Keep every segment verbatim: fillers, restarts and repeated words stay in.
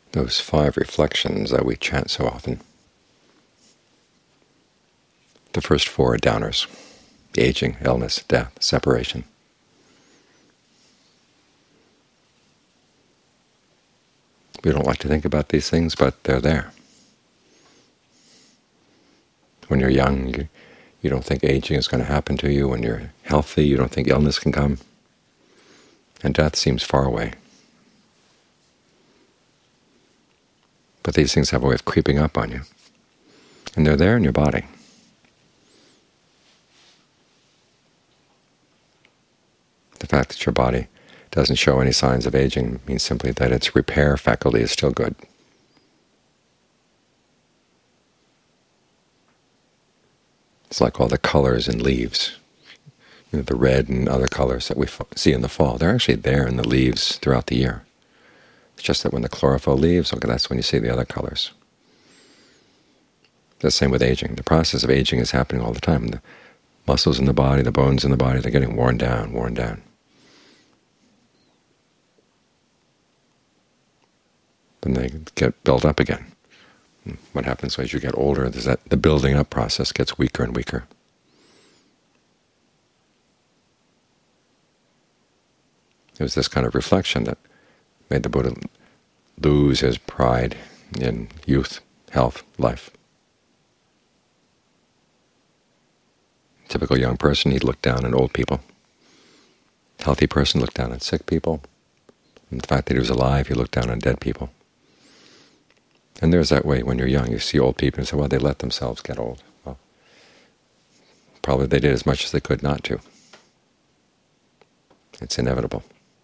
those five reflections that we chant so often. The first four are downers: aging, illness, death, separation. We don't like to think about these things, but they're there. When you're young, you, you don't think aging is going to happen to you. When you're healthy, you don't think illness can come. And death seems far away. But these things have a way of creeping up on you. And they're there in your body. The fact that your body doesn't show any signs of aging means simply that its repair faculty is still good. It's like all the colors in leaves, you know, the red and other colors that we see in the fall. They're actually there in the leaves throughout the year. It's just that when the chlorophyll leaves, okay, that's when you see the other colors. The same with aging. The process of aging is happening all the time. The muscles in the body, the bones in the body, they're getting worn down, worn down. Then they get built up again. What happens as you get older is that the building up process gets weaker and weaker. It was this kind of reflection that made the Buddha lose his pride in youth, health, life. Typical young person, he'd look down on old people. Healthy person looked down on sick people. And the fact that he was alive, he looked down on dead people. And there's that way when you're young. You see old people and say, well, they let themselves get old. Well, probably they did as much as they could not to. It's inevitable.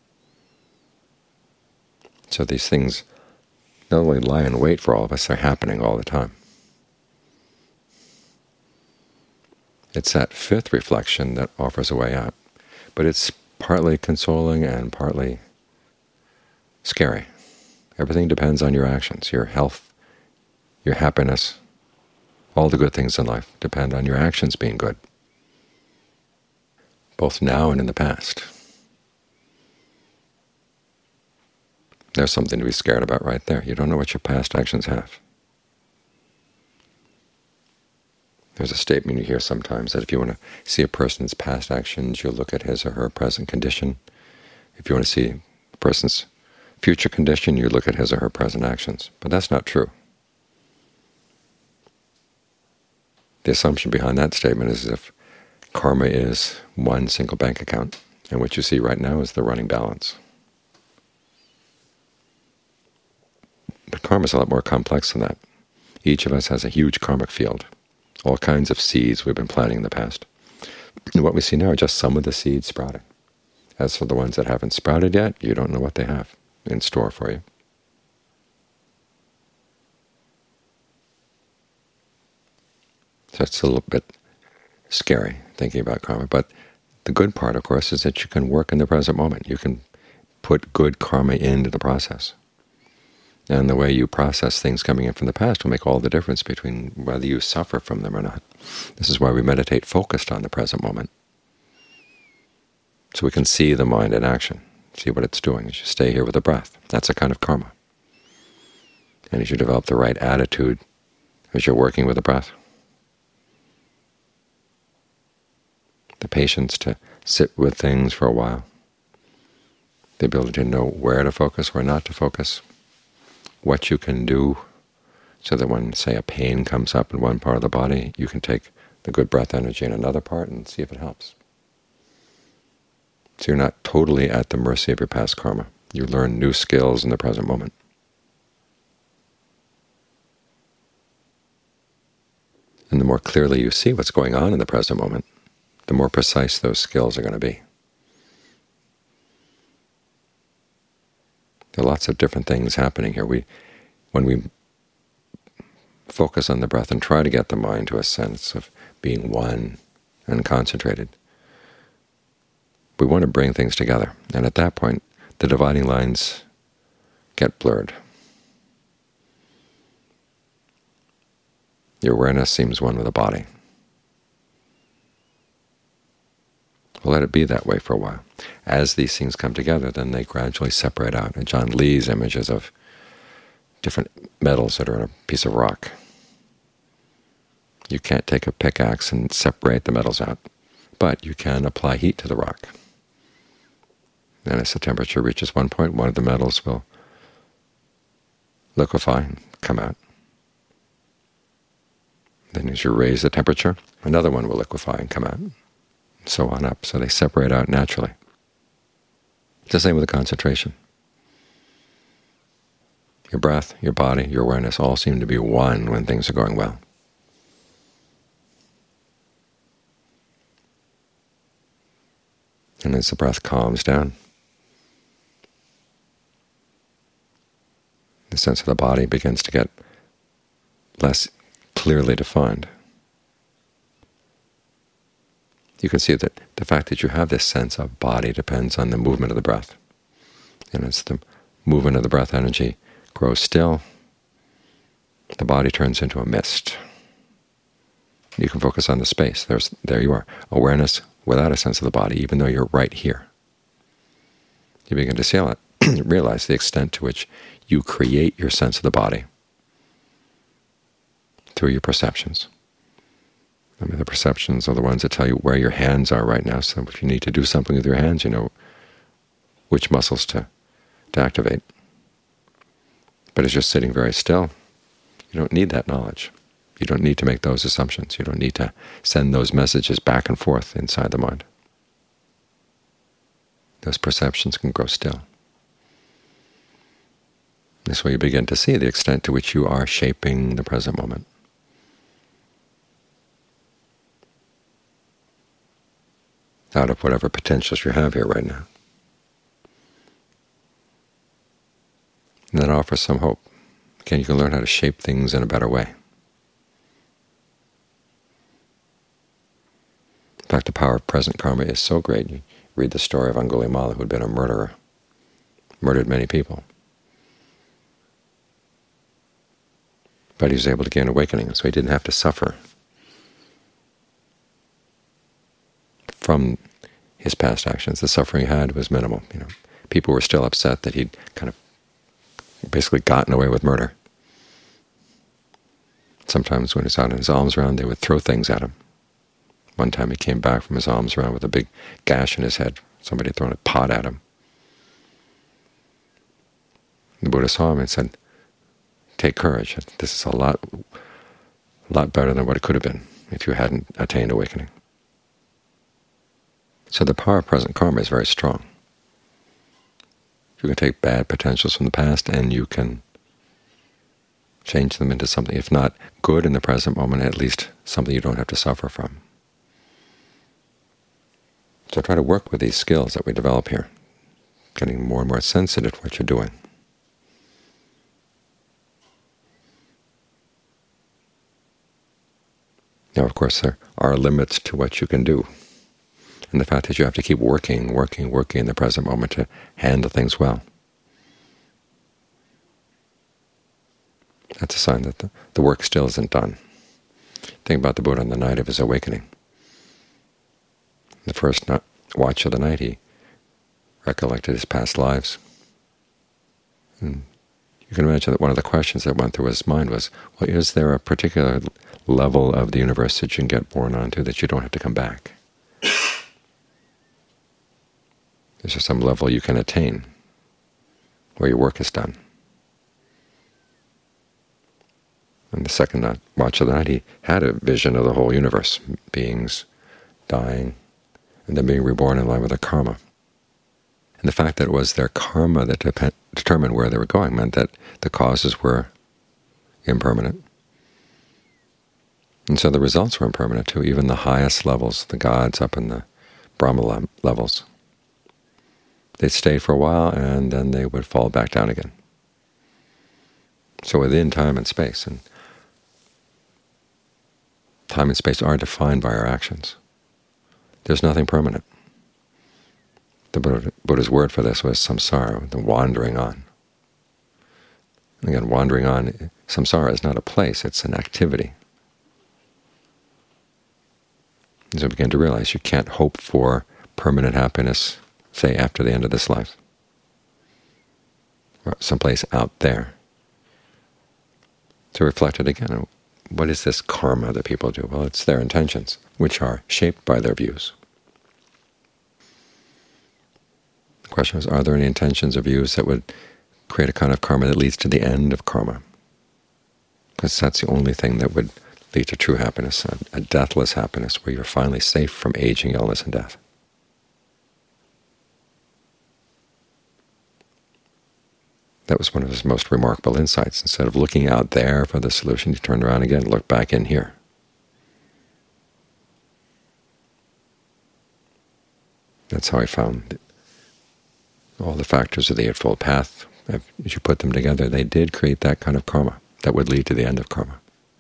So these things not only lie in wait for all of us, they're happening all the time. It's that fifth reflection that offers a way out. But it's partly consoling and partly scary. Everything depends on your actions. Your health, your happiness, all the good things in life depend on your actions being good, both now and in the past. There's something to be scared about right there. You don't know what your past actions have. There's a statement you hear sometimes that if you want to see a person's past actions, you look at his or her present condition. If you want to see a person's future condition, you look at his or her present actions. But that's not true. The assumption behind that statement is as if karma is one single bank account, and what you see right now is the running balance. But karma is a lot more complex than that. Each of us has a huge karmic field, all kinds of seeds we've been planting in the past. And what we see now are just some of the seeds sprouting. As for the ones that haven't sprouted yet, you don't know what they have in store for you. So it's a little bit scary thinking about karma, but the good part, of course, is that you can work in the present moment. You can put good karma into the process. And the way you process things coming in from the past will make all the difference between whether you suffer from them or not. This is why we meditate focused on the present moment, so we can see the mind in action. See what it's doing as you stay here with the breath. That's a kind of karma. And as you develop the right attitude as you're working with the breath, the patience to sit with things for a while, the ability to know where to focus, where not to focus, what you can do so that when, say, a pain comes up in one part of the body, you can take the good breath energy in another part and see if it helps. So you're not totally at the mercy of your past karma. You learn new skills in the present moment. And the more clearly you see what's going on in the present moment, the more precise those skills are going to be. There are lots of different things happening here. We, when we focus on the breath and try to get the mind to a sense of being one and concentrated, we want to bring things together. And at that point, the dividing lines get blurred. Your awareness seems one with the body. We'll let it be that way for a while. As these things come together, then they gradually separate out. And John Lee's images of different metals that are in a piece of rock. You can't take a pickaxe and separate the metals out, but you can apply heat to the rock. And as the temperature reaches one point, one of the metals will liquefy and come out. Then as you raise the temperature, another one will liquefy and come out, and so on up. So they separate out naturally. It's the same with the concentration. Your breath, your body, your awareness all seem to be one when things are going well. And as the breath calms down, the sense of the body begins to get less clearly defined. You can see that the fact that you have this sense of body depends on the movement of the breath. And as the movement of the breath energy grows still, the body turns into a mist. You can focus on the space. There's, there you are, awareness without a sense of the body, even though you're right here. You begin to see it, realize the extent to which you create your sense of the body through your perceptions. I mean, the perceptions are the ones that tell you where your hands are right now, so if you need to do something with your hands, you know which muscles to, to activate. But as you're sitting very still, you don't need that knowledge. You don't need to make those assumptions. You don't need to send those messages back and forth inside the mind. Those perceptions can grow still. This way you begin to see the extent to which you are shaping the present moment. Out of whatever potentials you have here right now. And that offers some hope. Again, you can learn how to shape things in a better way. In fact, the power of present karma is so great. You read the story of Angulimala, who had been a murderer, murdered many people. But he was able to gain awakening, so he didn't have to suffer from his past actions. The suffering he had was minimal. You know, people were still upset that he'd kind of basically gotten away with murder. Sometimes when he was out in his alms round, they would throw things at him. One time he came back from his alms round with a big gash in his head. Somebody had thrown a pot at him. The Buddha saw him and said, "Take courage. This is a lot, lot better than what it could have been if you hadn't attained awakening." So the power of present karma is very strong. You can take bad potentials from the past and you can change them into something, if not good in the present moment, at least something you don't have to suffer from. So try to work with these skills that we develop here, getting more and more sensitive to what you're doing. Now, of course, there are limits to what you can do. And the fact that you have to keep working, working, working in the present moment to handle things well, that's a sign that the, the work still isn't done. Think about the Buddha on the night of his awakening. The first night, watch of the night, he recollected his past lives. And you can imagine that one of the questions that went through his mind was, well, is there a particular level of the universe that you can get born onto that you don't have to come back? Is there some level you can attain where your work is done? And the second night, watch of the night, he had a vision of the whole universe, beings dying, and then being reborn in line with their karma. And the fact that it was their karma that de determined where they were going meant that the causes were impermanent. And so the results were impermanent too, even the highest levels, the gods up in the Brahma levels. They'd stay for a while and then they would fall back down again. So within time and space, and time and space are defined by our actions. There's nothing permanent. The Buddha, Buddha's word for this was samsara, the wandering on. And again, wandering on, samsara is not a place, it's an activity. And so we begin to realize you can't hope for permanent happiness, say, after the end of this life, or someplace out there. to reflect it again. What is this karma that people do? Well, it's their intentions, which are shaped by their views. The question is, are there any intentions or views that would create a kind of karma that leads to the end of karma? Because that's the only thing that would lead to true happiness, a, a deathless happiness, where you're finally safe from aging, illness, and death. That was one of his most remarkable insights. Instead of looking out there for the solution, he turned around again and looked back in here. That's how he found all the factors of the Eightfold Path. As you put them together, they did create that kind of karma that would lead to the end of karma.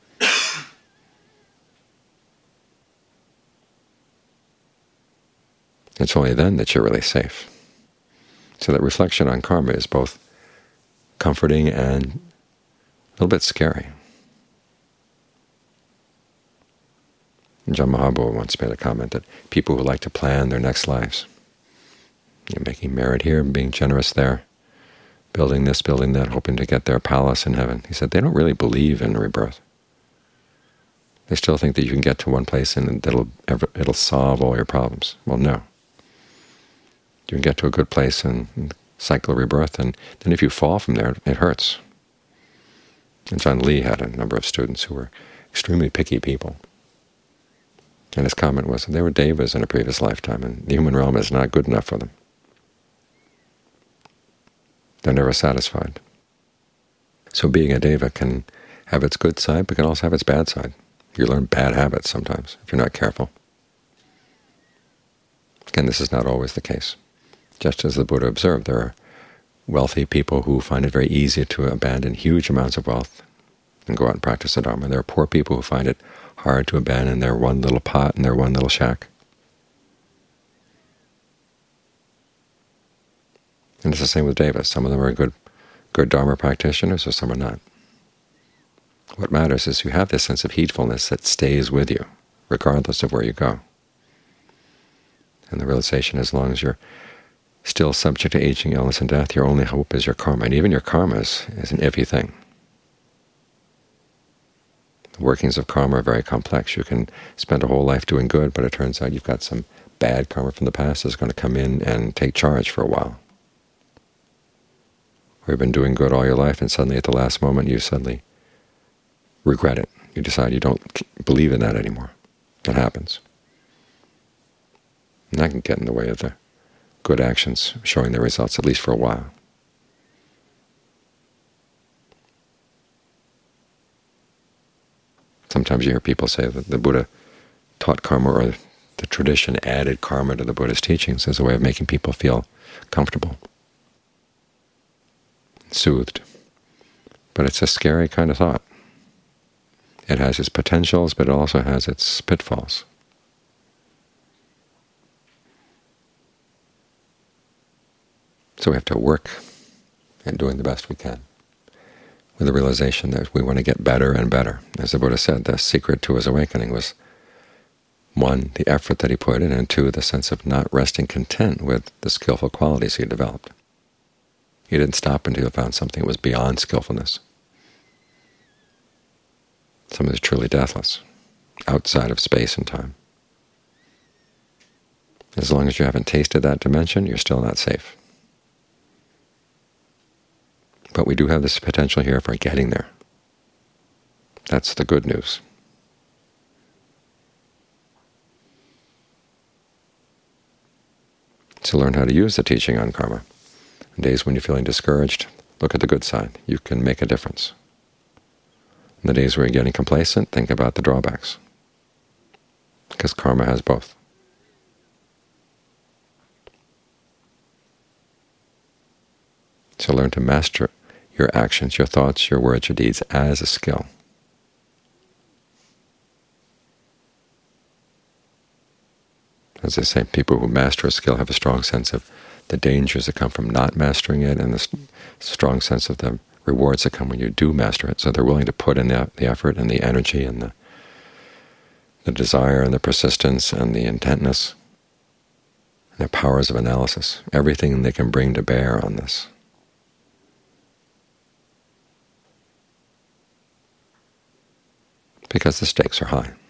It's only then that you're really safe. So that reflection on karma is both comforting and a little bit scary. John Mahabua once made a comment that people who like to plan their next lives, you know, making merit here, being generous there, building this, building that, hoping to get their palace in heaven, he said they don't really believe in rebirth. They still think that you can get to one place and it'll, it'll solve all your problems. Well, no. You can get to a good place and cycle of rebirth, and then if you fall from there, it hurts. And John Lee had a number of students who were extremely picky people. And his comment was that they were devas in a previous lifetime, and the human realm is not good enough for them. They're never satisfied. So being a deva can have its good side, but can also have its bad side. You learn bad habits sometimes if you're not careful. Again, this is not always the case. Just as the Buddha observed, there are wealthy people who find it very easy to abandon huge amounts of wealth and go out and practice the Dharma. There are poor people who find it hard to abandon their one little pot and their one little shack. And it's the same with devas. Some of them are good, good Dharma practitioners, or some are not. What matters is you have this sense of heedfulness that stays with you, regardless of where you go. And the realization, as long as you're still subject to aging, illness, and death, your only hope is your karma. And even your karma is, is an iffy thing. The workings of karma are very complex. You can spend a whole life doing good, but it turns out you've got some bad karma from the past that's going to come in and take charge for a while. Or you've been doing good all your life, and suddenly at the last moment you suddenly regret it. You decide you don't believe in that anymore. That happens. And that can get in the way of the good actions showing their results, at least for a while. Sometimes you hear people say that the Buddha taught karma, or the tradition added karma to the Buddha's teachings as a way of making people feel comfortable, soothed. But it's a scary kind of thought. It has its potentials, but it also has its pitfalls. So we have to work at doing the best we can, with the realization that we want to get better and better. As the Buddha said, the secret to his awakening was, one, the effort that he put in, and two, the sense of not resting content with the skillful qualities he developed. He didn't stop until he found something that was beyond skillfulness, something that's truly deathless, outside of space and time. As long as you haven't tasted that dimension, you're still not safe. But we do have this potential here for getting there. That's the good news. To learn how to use the teaching on karma. On days when you're feeling discouraged, look at the good side. You can make a difference. On the days where you're getting complacent, think about the drawbacks. Because karma has both. So learn to master your actions, your thoughts, your words, your deeds as a skill. As I say, people who master a skill have a strong sense of the dangers that come from not mastering it, and the strong sense of the rewards that come when you do master it. So they're willing to put in the, the effort and the energy and the, the desire and the persistence and the intentness and the powers of analysis, everything they can bring to bear on this. because the stakes are high.